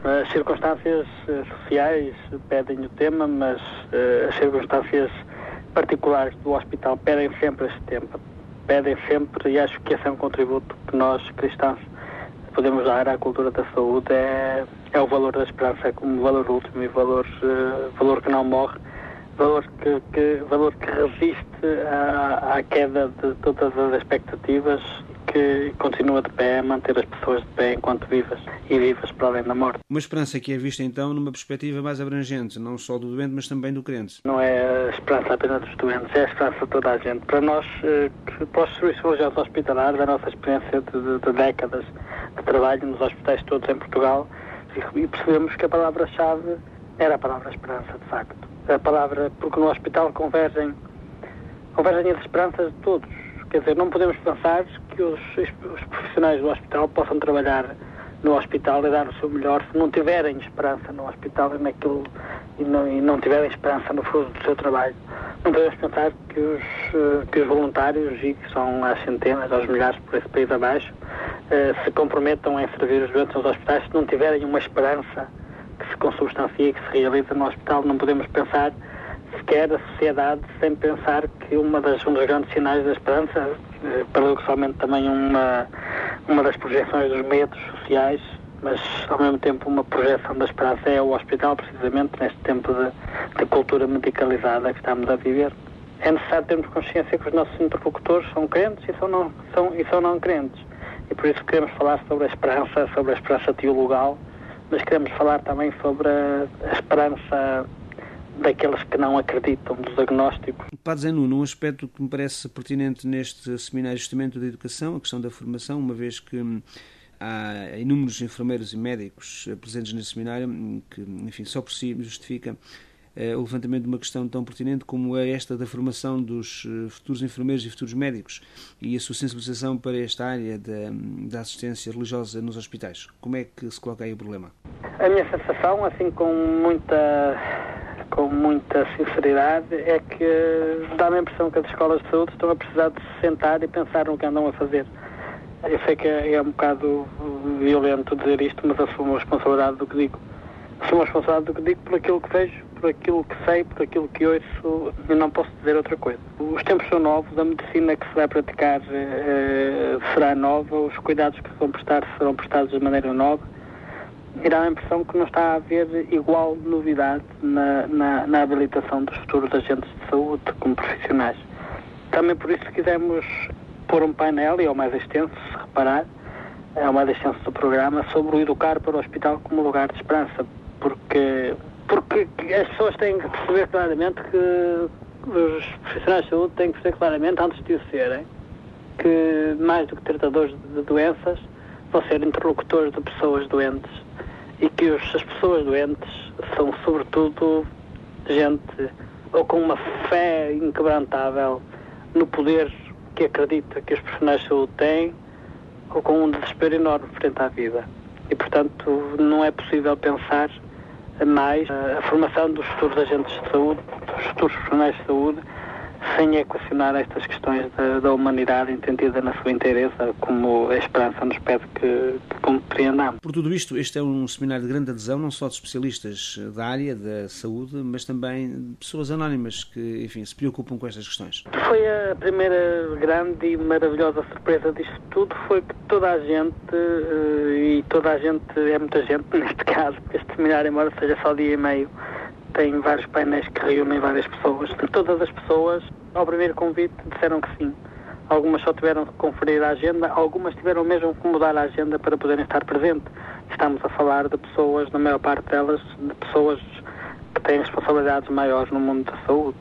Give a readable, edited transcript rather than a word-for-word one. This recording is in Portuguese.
As circunstâncias sociais pedem o tema, mas as circunstâncias particulares do hospital pedem sempre este tema. Pedem sempre, e acho que esse é um contributo que nós, cristãos, podemos dar à cultura da saúde, é o valor da esperança como valor último e valor que não morre, valor que resiste à queda de todas as expectativas, que continua de pé, a manter as pessoas de pé enquanto vivas e vivas para além da morte. Uma esperança que é vista então numa perspectiva mais abrangente, não só do doente, mas também do crente. Não é a esperança apenas dos doentes, é a esperança de toda a gente. Para nós, para os serviços religiosos hospitalares, a nossa experiência de décadas de trabalho nos hospitais todos em Portugal, e percebemos que a palavra-chave era a palavra esperança, de facto. A palavra, porque no hospital convergem as esperanças de todos. Quer dizer, não podemos pensar que os profissionais do hospital possam trabalhar no hospital e dar o seu melhor se não tiverem esperança no hospital e não tiverem esperança no fruto do seu trabalho. Não podemos pensar que os voluntários, e que são às centenas, aos milhares por esse país abaixo, se comprometam em servir os doentes nos hospitais se não tiverem uma esperança que se consubstancia e que se realiza no hospital. Não podemos pensar sequer a sociedade sem pensar que um dos grandes sinais da esperança, paradoxalmente também uma das projeções dos medos sociais, mas ao mesmo tempo uma projeção da esperança, é o hospital, precisamente neste tempo de cultura medicalizada que estamos a viver. É necessário termos consciência que os nossos interlocutores são crentes e são não crentes. E por isso queremos falar sobre a esperança teologal, mas queremos falar também sobre a esperança daqueles que não acreditam, dos agnósticos. Padre Zé Nuno, um aspecto que me parece pertinente neste seminário justamente da educação, a questão da formação, uma vez que há inúmeros enfermeiros e médicos presentes neste seminário, que, enfim, só por si justifica o levantamento de uma questão tão pertinente como é esta da formação dos futuros enfermeiros e futuros médicos e a sua sensibilização para esta área da assistência religiosa nos hospitais. Como é que se coloca aí o problema? A minha sensação, assim, com muita sinceridade, é que dá-me a impressão que as escolas de saúde estão a precisar de se sentar e pensar no que andam a fazer. Eu sei que é um bocado violento dizer isto, mas assumo a responsabilidade do que digo. Assumo a responsabilidade do que digo por aquilo que vejo, por aquilo que sei, por aquilo que ouço, e não posso dizer outra coisa. Os tempos são novos, a medicina que se vai praticar será nova, os cuidados que se vão prestar serão prestados de maneira nova, e dá a impressão que não está a haver igual novidade na habilitação dos futuros agentes de saúde como profissionais. Também por isso quisemos pôr um painel, e é o mais extenso, se reparar, é o mais extenso do programa, sobre o educar para o hospital como lugar de esperança, porque as pessoas têm que perceber claramente que os profissionais de saúde têm que perceber claramente, antes de o serem, que mais do que tratadores de doenças, vão ser interlocutores de pessoas doentes, e que as pessoas doentes são sobretudo gente ou com uma fé inquebrantável no poder que acredita que os profissionais de saúde têm, ou com um desespero enorme frente à vida. E, portanto, não é possível pensar mais a formação dos futuros agentes de saúde, dos futuros profissionais de saúde, sem equacionar estas questões da humanidade entendida na sua inteireza, como a esperança nos pede que compreendamos. Por tudo isto, este é um seminário de grande adesão, não só de especialistas da área da saúde, mas também de pessoas anónimas que, enfim, se preocupam com estas questões. Foi a primeira grande e maravilhosa surpresa disto tudo, foi que toda a gente, e toda a gente é muita gente neste caso, porque este seminário, embora seja só dia e meio, tem vários painéis que reúnem várias pessoas. Todas as pessoas, ao primeiro convite, disseram que sim. Algumas só tiveram que conferir a agenda, algumas tiveram mesmo que mudar a agenda para poderem estar presentes. Estamos a falar de pessoas, na maior parte delas, de pessoas que têm responsabilidades maiores no mundo da saúde.